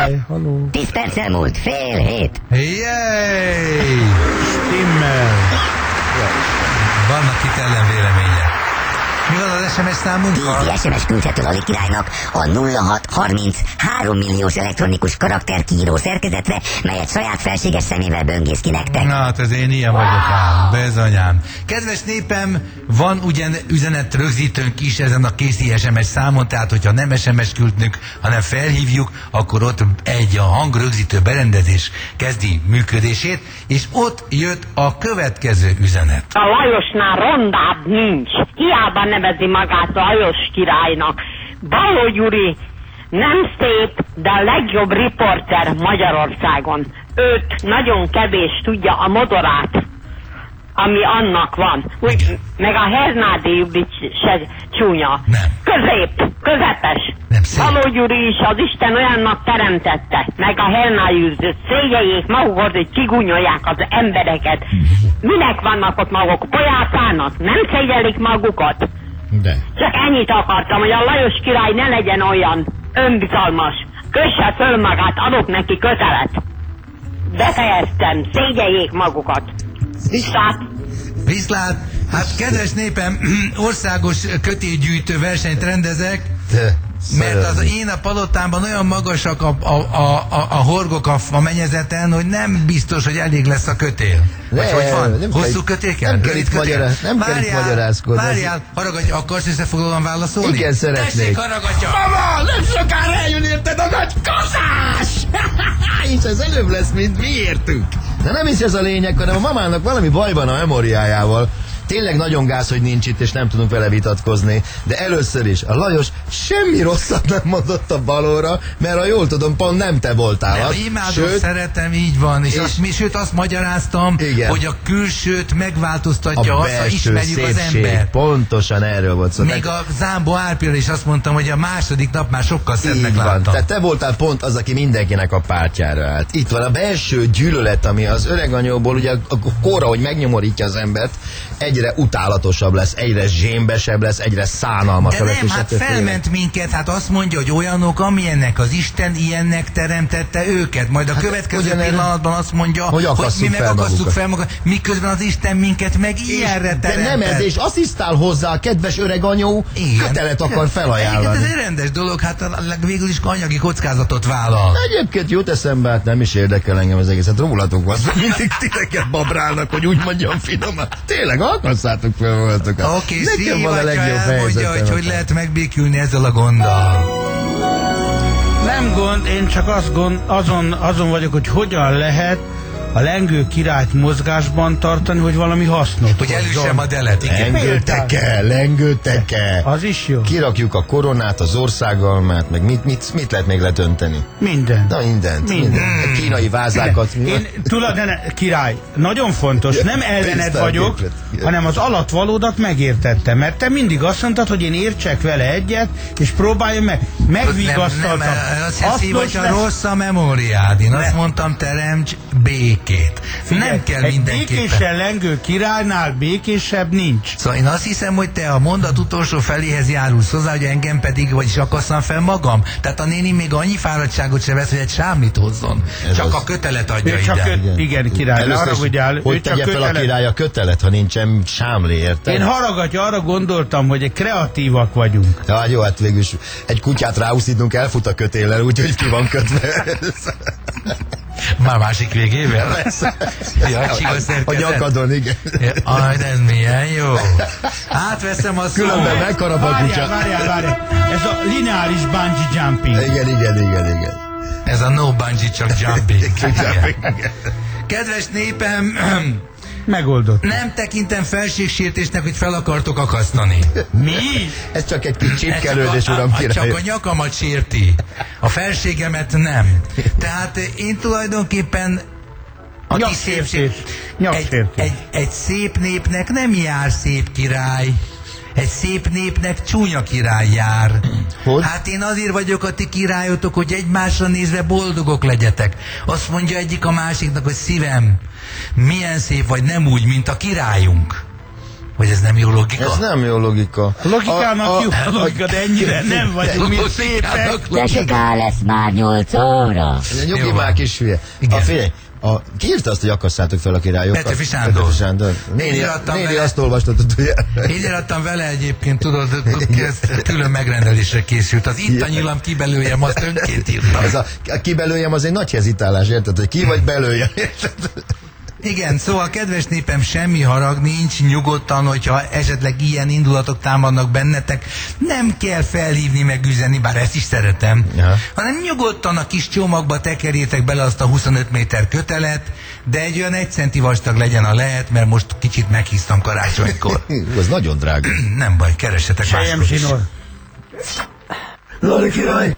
Király, haló. 10 perc elmúlt, 6:30. Jéj! Stimmel. Vannak itt ellenvélemények. Mi van az SMS számunkkal? 10 SMS küldhető Lali királynak a 0630 3 milliós elektronikus karakterkiíró szerkezetre, melyet saját felséges szemével böngész ki nektek. Na, hát ez én ilyen vagyok ám, bezonyám. Kedves népem, van ugyan üzenet rögzítőnk is ezen a Készi SMS számon, tehát hogyha nem SMS küldünk, hanem felhívjuk, akkor ott a hangrögzítő berendezés kezdi működését, és ott jött a következő üzenet. A Lajosnál rondább nincs. Hiába nevezi magát Lajos királynak. Baló Gyuri nem szép, de a legjobb riporter Magyarországon. Őt nagyon kevés tudja a modorát, ami annak van. Úgy, meg a Hernádi Judit se csúnya. Nem. Közepes. Nem szép. Baló Gyuri is az Isten olyannak teremtette. Meg a Hernádi Judit. Szégyeljék magukat, hogy kigúnyolják az embereket. Minek vannak ott maguk? Pojászának? Nem szégyellik magukat? De. Csak ennyit akartam, hogy a Lajos király ne legyen olyan önbizalmas. Kösse föl magát, adok neki kötelet. Befejeztem, szégyeljék magukat. Viszlát! Viszlát! Hát kedves népem, országos kötélgyűjtő versenyt rendezek, mert az én a palotámban olyan magasak a horgok a mennyezeten, hogy nem biztos, hogy elég lesz a kötél. Vagy hogy van? Hosszú kötél kell? Nem kell itt magyarázkodni. Várjál, haragadj, akarsz összefoglalóan válaszolni? Igen, szeretnék. Tessék, haragadja! Mama, nem sokára eljön érted a nagy kazás! És ez előbb lesz, mint mi értünk. De nem is ez a lényeg, hanem a mamának valami baj van a memóriájával. Tényleg nagyon gáz, hogy nincs itt, és nem tudunk vele vitatkozni. De először is, a Lajos semmi rosszat nem mondott a Balóra, mert ha jól tudom, pont nem te voltál. Nem, imádom, szeretem, így van. És sőt azt magyaráztam, igen, hogy a külsőt megváltoztatja azt, ha ismerjük szépség, az ember. Pontosan erről volt szó. Még a Zámbó Árpira is azt mondtam, hogy a második nap már sokkal szebbnek láttam. Tehát te voltál pont az, aki mindenkinek a pártjára állt. Itt van a belső gyűlölet, ami az öreganyóból, ugye a kóra, hogy megnyomorítja az embert, egyre utálatosabb lesz, egyre zsémbesebb lesz, egyre szánalmasabb. De nem, hát felment minket, hát azt mondja, hogy olyanok, amilyennek az Isten ilyennek teremtette őket. Majd a következő pillanatban azt mondja, hogy mi meg akasszuk fel magunkat, miközben az Isten minket meg ilyenre teremtett. De nem ez, és asszisztál hozzá a kedves öreganyó, kötelet akar felajánlani. Ez egy rendes dolog, hát végül is anyagi kockázatot vállal. Egyébként jut eszembe, hát nem is érdekel engem az egészet. Rólatok van, mindig titeket babrálnak, hogy úgy mondjam finoman. Tényleg akasszátok fel voltokat. Oké, szívatja elmondja, hogy lehet megbékülni ezzel a gonddal. Nem gond, én csak azon vagyok, hogy hogyan lehet a lengő királyt mozgásban tartani, hogy valami hasznot. Hogy elüssem a delet, igen. Lengőteke. Az is jó. Kirakjuk a koronát, az országalmát, meg mit lehet még letönteni? Minden. Na mindent. A kínai vázákat. Király, nagyon fontos, nem ellened vagyok, hanem az alatvalódat megértettem, mert te mindig azt mondtad, hogy én értsek vele egyet, és próbáljam meg. Megvigasztaltam. Nem, azt hiszi, hogy a rossz a memóriád. Én azt mondtam, teremts békét. Nem kell mindenképpen. Egy békésen lengő királynál békésebb nincs. Szóval én azt hiszem, hogy te a mondat utolsó feléhez járulsz hozzá, hogy engem pedig, vagyis akasszam fel magam. Tehát a néni még annyi fáradtságot se vesz, hogy egy sámlit hozzon. Csak a kötelet adja ide. Igen, király. Hogy tegye fel a király a kötelet, ha nincsen sámli, érted? Én arra gondoltam, hogy kreatívak vagyunk. Ja, jó, hát végül is egy kutyát ráúszítunk, elfut a kötéllel, úgyhogy ki van kötve. Már másik végével lesz. A nyakadon, igen. Aj, ez milyen jó. Átveszem a szót. Különben megharap a kutya. Várjál. Ez a lineáris bungee jumping. Igen. Ez a no bungee, csak jumping. Kedves népem, megoldott. Nem tekintem felségsértésnek, hogy fel akartok akasztani. Mi? Ez csak egy kis csipkelődés, uram király. Csak a nyakamat sérti. A felségemet nem. Tehát én tulajdonképpen egy szép népnek nem jár szép király. Egy szép népnek csúnya király jár. Hogy? Hát én azért vagyok a ti királyotok, hogy egymásra nézve boldogok legyetek. Azt mondja egyik a másiknak, hogy szívem, milyen szép vagy, nem úgy, mint a királyunk. Vagy ez nem jó logika? Ez nem jó logika. Logikának jó a logika, de ennyire nem vagyunk, mint szépek. De soká lesz már 8 óra. Nyugi már, kis hülye. Figyelj, ki írta azt, hogy akasszátok fel a királyokat? Petőfi Sándor. Petőfi Sándor. Néni azt olvastatott, ugye? Én irattam vele egyébként, tudod, ez külön megrendelésre készült. Az itt a nyilam, kibelőjem, azt önként írtam. Ez a kibelőjem az egy nagy hezitálás, érted? Hogy ki vagy belőjem, érted? Igen, szóval kedves népem, semmi harag nincs, nyugodtan, hogyha esetleg ilyen indulatok támadnak bennetek, nem kell felhívni meg üzenni, bár ezt is szeretem, hanem nyugodtan a kis csomagba tekerjétek bele azt a 25 méter kötelet, de egy olyan 1 centi vastag legyen a lehet, mert most kicsit meghisztam karácsonykor. Ez nagyon drága. Nem baj, keressetek máskor is. Sejem Zsinór. Lali király!